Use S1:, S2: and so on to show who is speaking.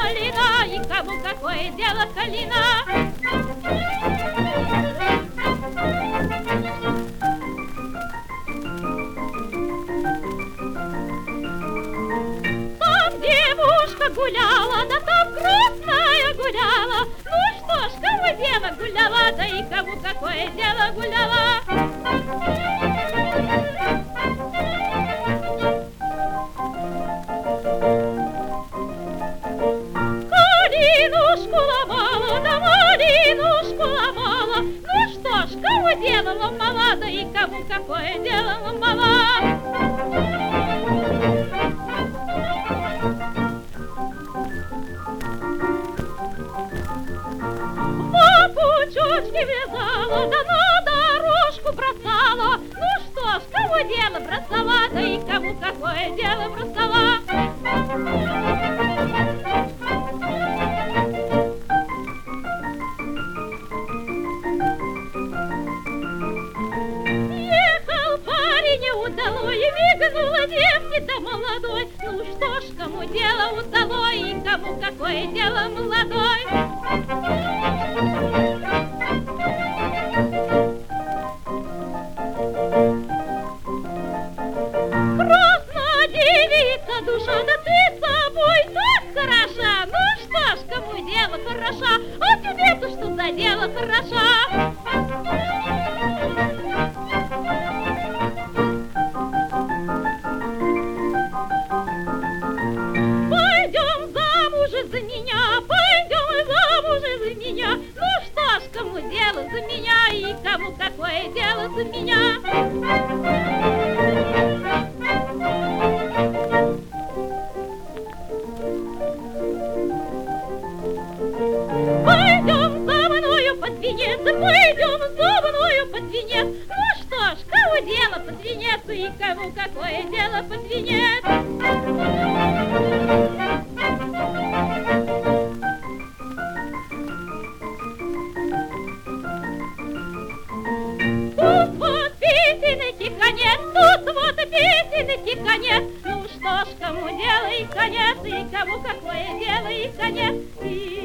S1: калина, и кому какое дело калина. Там девушка гуляла, да там грустная гуляла. Ну что ж, кому дело гуляла, да и кому какое дело гуляла. Калинушку ломала, да малинушку ломала. Ну что ж, кому дело ломала, да и кому какое дело ломала. Пучочки вязала, да на дорожку бросала. Ну что ж, кому дело бросала, да и кому какое дело бросала. Ехал парень удалой, мигнула девки-то молодой. Ну что ж, кому дело удалой, и кому какое дело молодой. Красная девица душа, да ты собой так хороша. Ну что ж, кому дело хороша, а тебе-то что за дело хороша? Пойдем замуж за меня, пойдем замуж за меня. Ну что ж, кому дело за меня, и кому какое дело за меня? Пойдем за мною под венец, пойдем за мною под венец. Ну что ж, кому дело под венец, и кому какое дело под венец? Тут вот песенки конец, тут вот песенки конец. Ну что ж, кому дело и конец, и кому какое дело и конец.